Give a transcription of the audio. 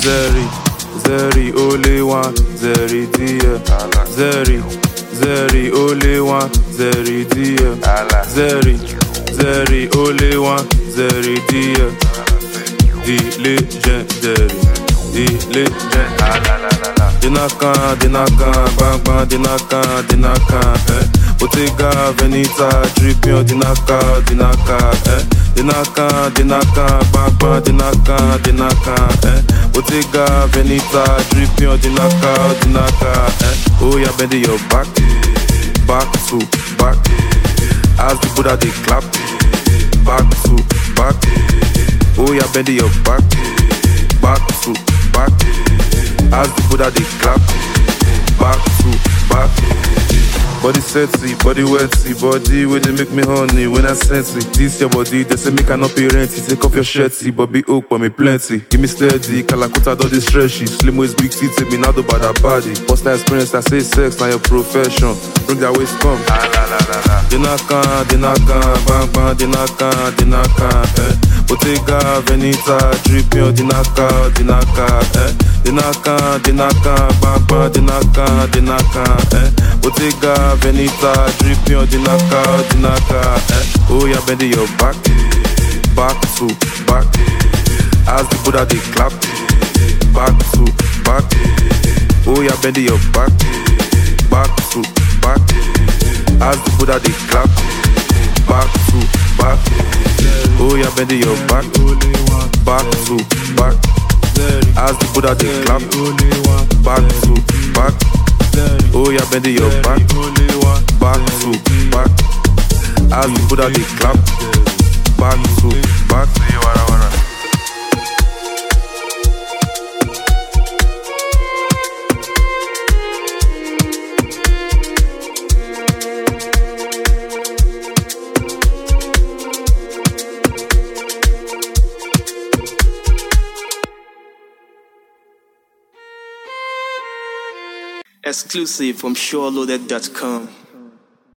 Zeri, Zeri, only one, Zeri dear. Zeri, Zeri, only one, Zeri dear. Zeri, Zeri, only one, Zeri dear. The legendary, the legend. Dinaka, bang bang, dinaka, Bottega Veneta, dripping, dinaka, Dinaka, bang bang, dinaka, Bottega Veneta, dripping, dinaka, Oh yeah, bend your back to back. As the Buddha they clap, back to back. Oh yeah, bend your back to back. As the Buddha they clap, back to back. Body sexy, body wetty, body where they make me honey when I sense it. This your body, they say me cannot pay rent. Take off your shirty, but be up for me plenty. Give me steady, Kalakuta do this stretchy. Slim waist, big teeth, take me now do bad body. First time experience, I say sex, now your profession. Bring that waist, come. Dinaka, bang bang, dinaka, Bottega Veneta, dripping, dinaka, Dinaka, bang bang, dinaka, Bottega Veneta, dripping, dinaka, Oh yeah, bend your back to back. As the Buddha they clap, back to back. Oh yeah, bend your back to back. As the Buddha they clap, back to back. Oh yeah, bend your back to back. As the Buddha they clap, back to back. Oh yeah, bend your back to back. As the Buddha they clap, back to back. Exclusive from SureLoaded.com.